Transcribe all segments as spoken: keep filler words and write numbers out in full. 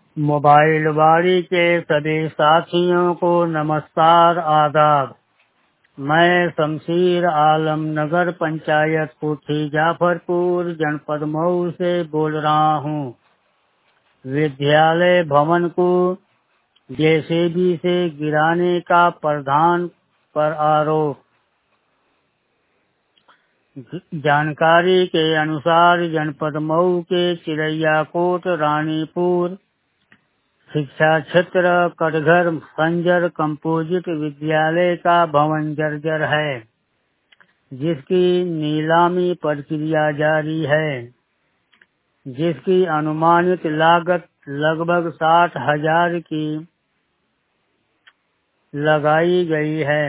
Mobile बाड़ी के सभी साथियों को नमस्कार आदाब। मैं शमशीर आलम नगर पंचायत कोठी जाफरपुर जनपद मऊ से बोल रहा हूँ। विद्यालय भवन को जेसीबी से गिराने का प्रधान पर आरोप। जानकारी के अनुसार जनपद मऊ के चिड़ैयाकोट रानीपुर शिक्षा क्षेत्र कटघर संजर कंपोजिट विद्यालय का भवन जर्जर है, जिसकी नीलामी प्रक्रिया जारी है, जिसकी अनुमानित लागत लगभग साठ हजार की लगाई गई है।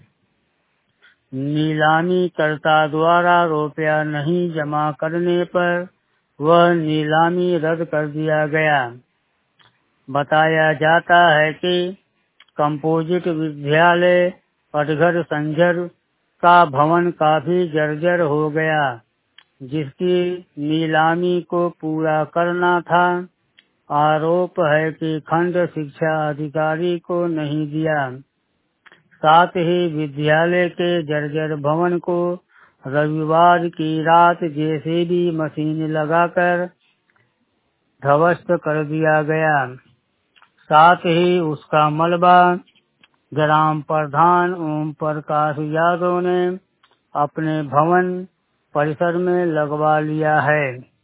नीलामी कर्ता द्वारा रुपया नहीं जमा करने पर वह नीलामी रद्द कर दिया गया। बताया जाता है कि कंपोजिट विद्यालय कटघर संजर का भवन काफी जर्जर हो गया, जिसकी नीलामी को पूरा करना था। आरोप है कि खंड शिक्षा अधिकारी को नहीं दिया। साथ ही विद्यालय के जर्जर भवन को रविवार की रात जेसीबी मशीन लगाकर ध्वस्त कर दिया गया। साथ ही उसका मलबा ग्राम प्रधान ओम प्रकाश यादव ने अपने भवन परिसर में लगवा लिया है।